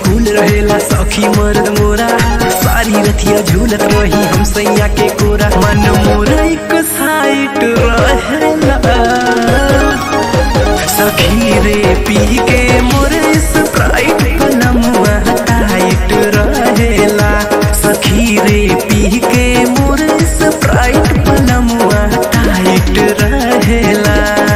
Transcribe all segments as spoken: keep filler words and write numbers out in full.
कुल रहेला सखी मर्द मोरा, सारी रतिया झूलत रही हम सैया के कोरा। मन मोरा एक साइट रहेला सखी रे पी के मोरे स्प्राइट पलमुआ टाइट रहेला। सखी रे पी के मोरे स्प्राइट पलमुआ टाइट रहेला।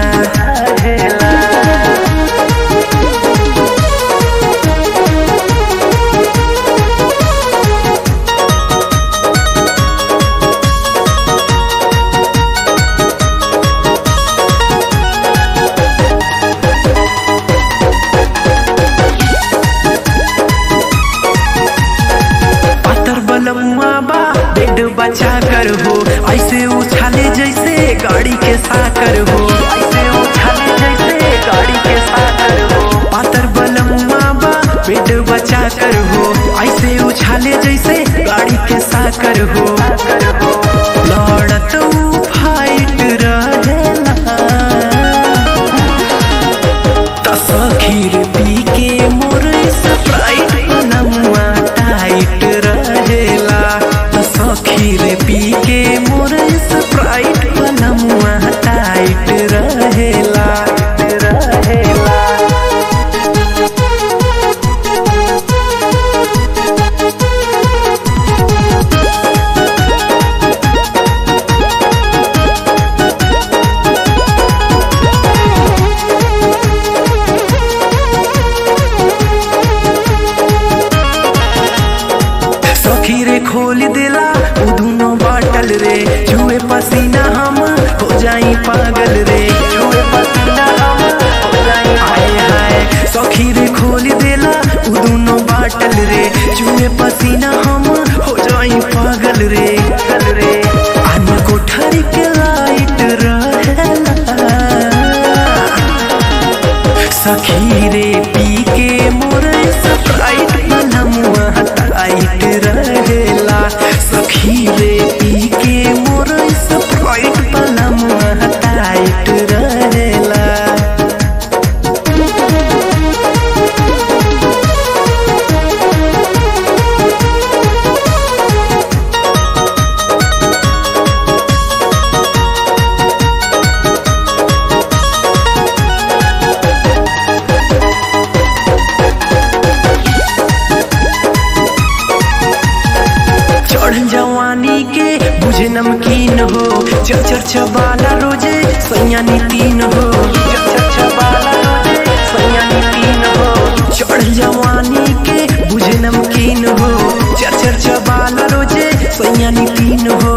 बेड बचा कर हो ऐसे उछाले जैसे गाड़ी के साकर हो, ऐसे उछाले जैसे गाड़ी के साकर हो। पातर बलमुआ बा बेड बचा कर हो ऐसे उछाले जैसे गाड़ी के साकर हो। लड़त फाइट रहेला त सखी रे पी के मोर स्प्राइट पलमुआ टाइट रहेला। सखी रे पी के मोर स्प्राइट पलमुआ टाइट रहेला रहेला। सखी रे खोल देला उ दोनों बाटल रे, छुए पसीना हम हो जाई पागल रे, छुए पसीना हम हो जाई हाय हाय। सखी रे खोल देला उ दोनों बाटल रे, छुए पसीना हम हो जाई पागल रे पागल रे। आन कोठरी के लाइट रहेला सखी रे पी के मोर स्प्राइट पलमुआ टाइट रहेला। सखी रे पी के मोर स्प्राइट पलमुआ टाइट रहेला। जवानी के बुझे नमकीन हो, चर चर चबाला रोजे सैया नीतीन हो, चर चर चबाला रोजे सैया नीतीन हो। चढ़ जवानी के बुझे नमकीन हो, चर चर चबाला रोजे सैया नीतीन हो।